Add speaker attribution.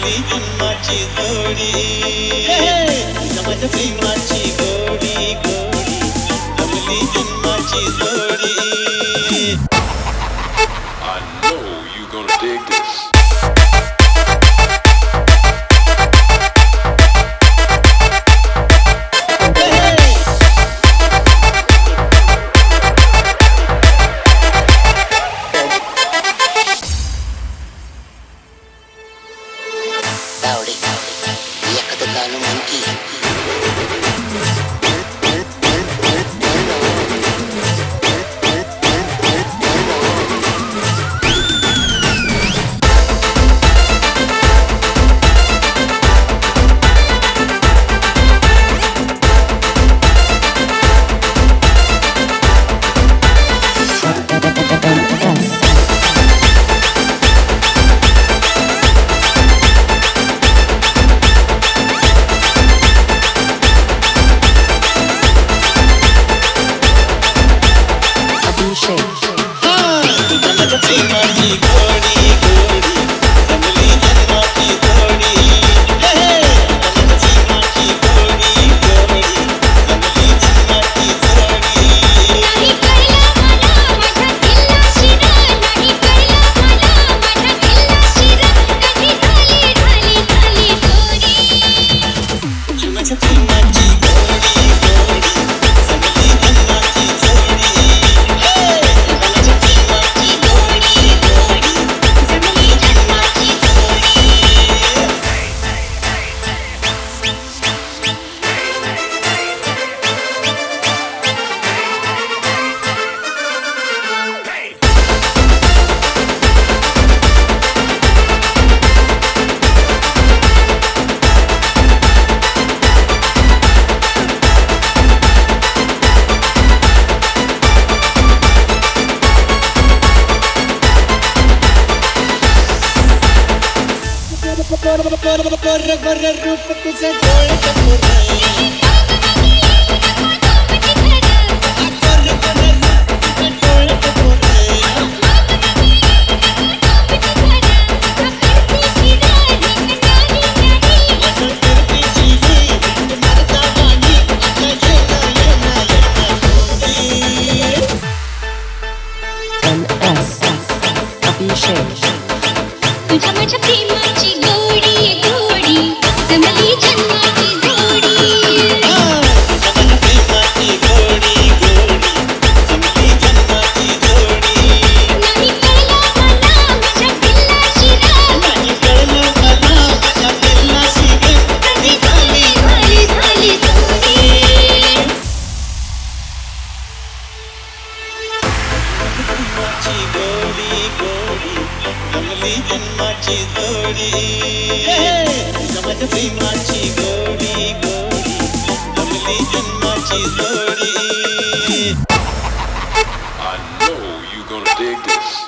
Speaker 1: जमली जन्माची जोडी माझ्या प्रेमाची गोडी गोडी जमली जन्माची जोडी.
Speaker 2: I know you gonna dig this.
Speaker 1: गोर गोर रूप तुझं डोळ्यात पुरं
Speaker 3: तुझ्या माझ्या प्रेमाची गोडी गोडी जमली जन्माची जोडी.
Speaker 1: माझ्या प्रेमाची गोडी गोडी जमली जन्माची जोडी.
Speaker 3: नाही कळलं मला माझ्या दिलाची राग,
Speaker 1: नाही कळलं मला माझ्या दिलाची गं,
Speaker 3: कधी झाली झाली झाली जोडी.
Speaker 1: प्रेमाची गोडी गोडी जमली जन्माची जोडी. माझ्या प्रेमाची गोडी गोडी जमली जन्माची जोडी.
Speaker 2: I know you gonna dig this.